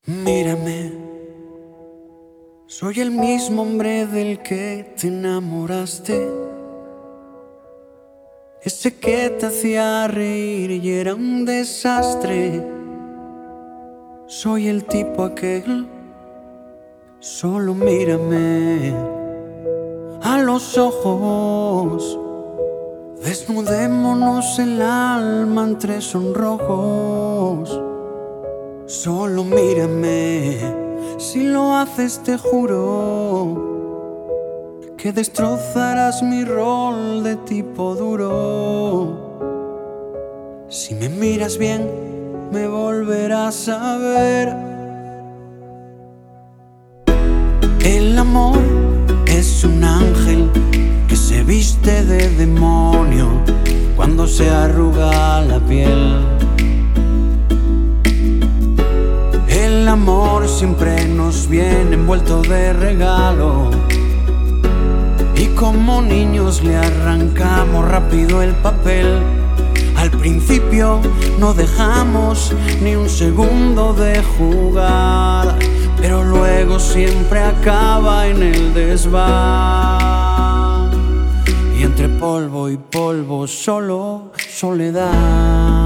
Mírame, soy el mismo hombre del que te enamoraste, ese que te hacía reír y era un desastre. Soy el tipo aquel, solo mírame a los ojos, desnudémonos el alma entre sonrojos. Solo mírame, si lo haces te juro que destrozarás mi rol de tipo duro. Si me miras bien, me volverás a ver. El amor es un ángel que se viste de demonio cuando se arruga la piel. El amor siempre nos viene envuelto de regalo y como niños le arrancamos rápido el papel. Al principio no dejamos ni un segundo de jugar, pero luego siempre acaba en el desván. Y entre polvo y polvo solo soledad.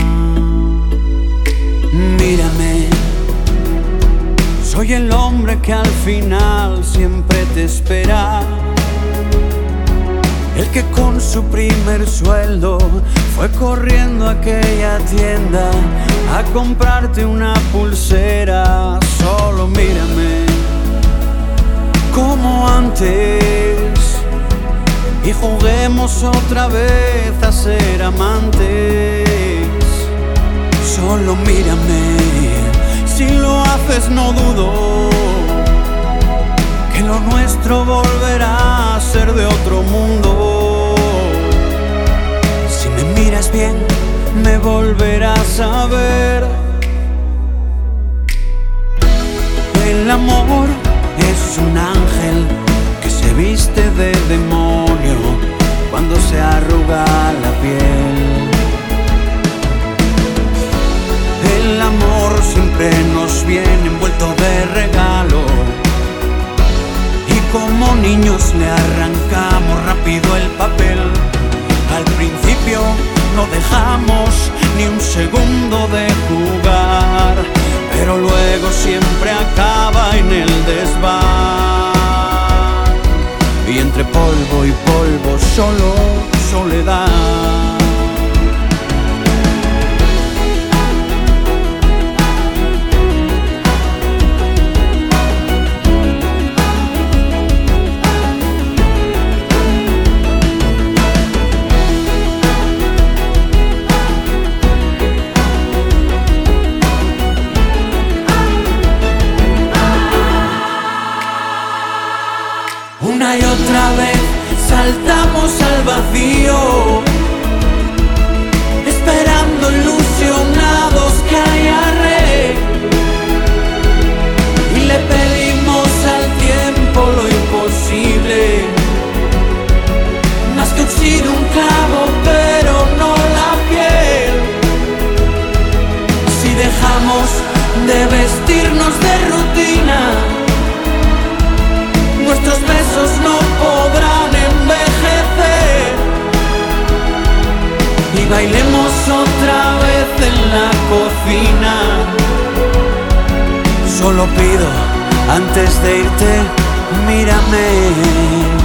Mírame, soy el hombre que al final siempre te espera, el que con su primer sueldo fue corriendo a aquella tienda a comprarte una pulsera. Solo mírame como antes y juguemos otra vez a ser amantes. Solo mírame, si lo haces no dudo que lo nuestro volverá a ser de otro mundo. Si me miras bien, me volverás a ver. El amor es un ángel que se viste de demonio cuando se arruga la piel. El amor siempre nos viene envuelto de regalo y como niños le arrancamos rápido el papel. Al principio no dejamos ni un segundo de jugar, pero luego siempre acaba en el desván. Y entre polvo y polvo solo soledad. Una y otra vez saltamos al vacío, esperando ilusionados que haya rey, y le pedimos al tiempo lo imposible, más que oxida un clavo pero no la piel. Si dejamos de vestirnos de rutina, nuestros besos no podrán envejecer, y bailemos otra vez en la cocina. Solo pido, antes de irte, mírame.